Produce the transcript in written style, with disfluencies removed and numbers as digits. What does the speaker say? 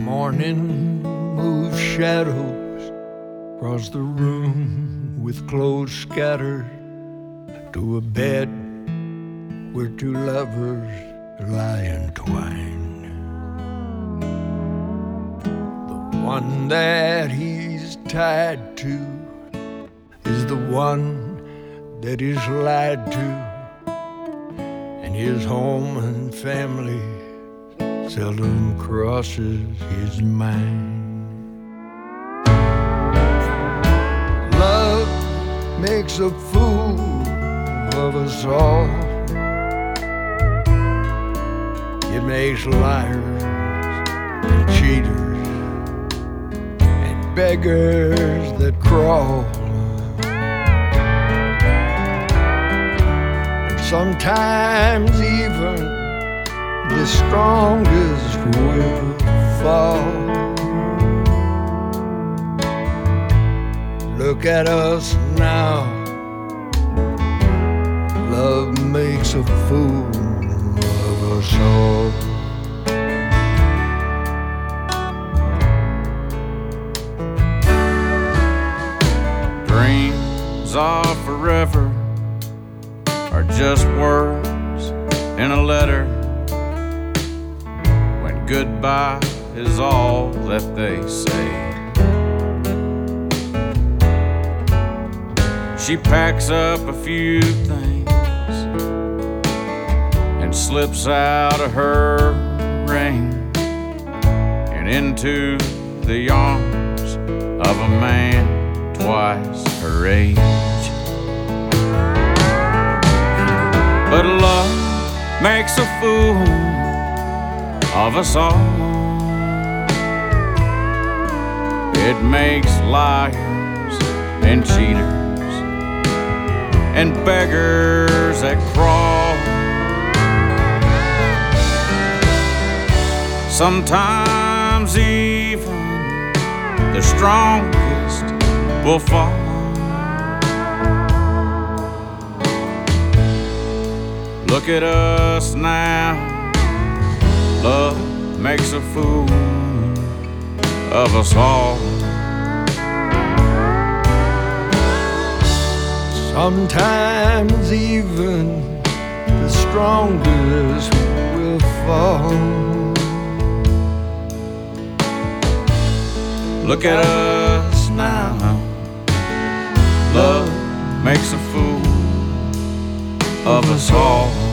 Morning moves shadows across the room with clothes scattered to a bed where two lovers lie entwined. The one that he's tied to is the one that he's lied to, and his home and family seldom crosses his mind. Love makes a fool of us all. It makes liars and cheaters and beggars that crawl. And sometimes even the strongest will fall. Look at us now. Love makes a fool of us all. Dreams are forever are just words in a letter, when goodbye is all that they say. She packs up a few things and slips out of her ring and into the arms of a man twice her age. But love makes a fool of us all. It makes liars and cheaters and beggars that crawl. Sometimes even the strongest will fall. Look at us now. Love makes a fool of us all. Sometimes even the strongest will fall. Look at us now. Love makes a fool of us all.